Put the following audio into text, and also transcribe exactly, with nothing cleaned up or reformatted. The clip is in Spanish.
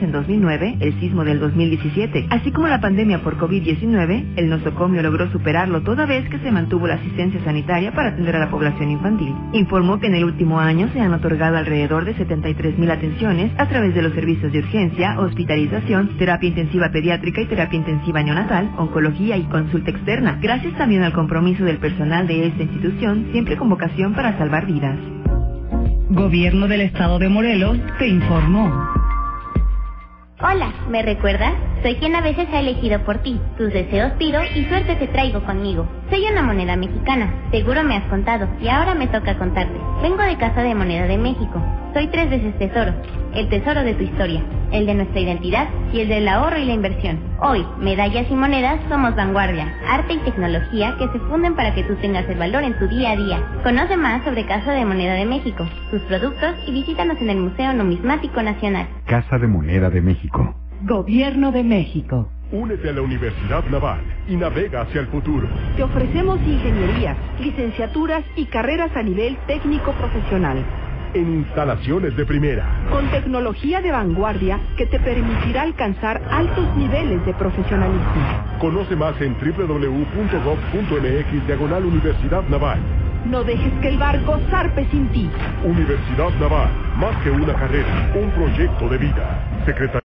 en dos mil nueve, el sismo del dos mil diecisiete, así como la pandemia por COVID diecinueve, el nosocomio logró superarlo toda vez que se mantuvo la asistencia sanitaria para atender a la población infantil. Informó que en el último año se han otorgado alrededor de setenta y tres mil atenciones a través de los servicios de urgencia, hospitalización, terapia intensiva pediátrica y terapia intensiva neonatal, oncología y consulta externa, gracias también al compromiso del personal de esta institución, siempre con vocación para salvar vidas. Gobierno del Estado de Morelos te informó. Hola, ¿me recuerdas? Soy quien a veces ha elegido por ti. Tus deseos pido y suerte te traigo conmigo. Soy una moneda mexicana, seguro me has contado, y ahora me toca contarte. Vengo de Casa de Moneda de México. Soy tres veces tesoro, el tesoro de tu historia, el de nuestra identidad y el del ahorro y la inversión. Hoy, medallas y monedas somos vanguardia, arte y tecnología que se funden para que tú tengas el valor en tu día a día. Conoce más sobre Casa de Moneda de México, sus productos y visítanos en el Museo Numismático Nacional. Casa de Moneda de México. Gobierno de México. Únete a la Universidad Naval y navega hacia el futuro. Te ofrecemos ingenierías, licenciaturas y carreras a nivel técnico profesional. En instalaciones de primera. Con tecnología de vanguardia que te permitirá alcanzar altos niveles de profesionalismo. Conoce más en doble u doble u doble u punto gob punto eme equis diagonal Universidad Naval. No dejes que el barco zarpe sin ti. Universidad Naval, más que una carrera, un proyecto de vida. Secretaría